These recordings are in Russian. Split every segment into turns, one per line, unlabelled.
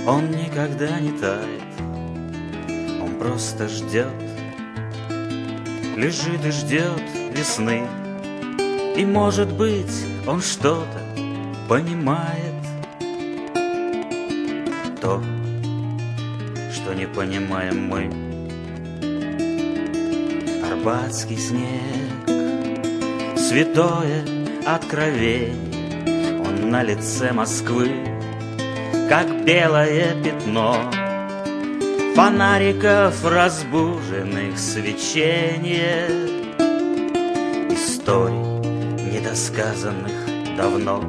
Он никогда не тает, он просто ждет, лежит и ждет весны. И, может быть, он что-то понимает, то, что не понимаем мы. Арбатский снег, святое откровение, он на лице Москвы, как белое пятно фонариков разбуженных свечение, историй недосказанных давно.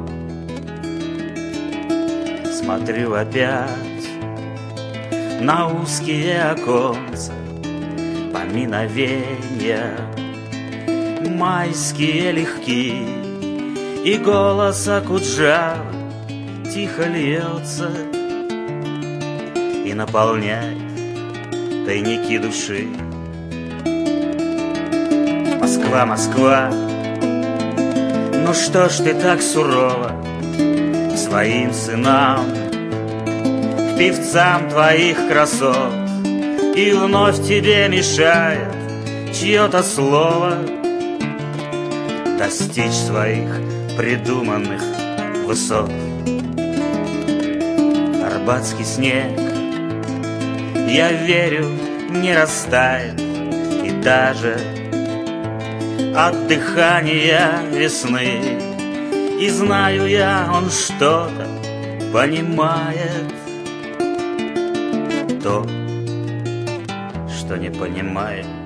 Смотрю опять на узкие оконца, поминовения майские легки, и голос Акуджава тихо льется и наполняет тайники души. Москва, Москва, ну что ж ты так сурова к своим сынам, к певцам твоих красот, и вновь тебе мешает чье-то слово достичь своих придуманных высот. Арбатский снег, я верю, не растает, и даже от дыхания весны. И знаю я, он что-то понимает, то, что не понимает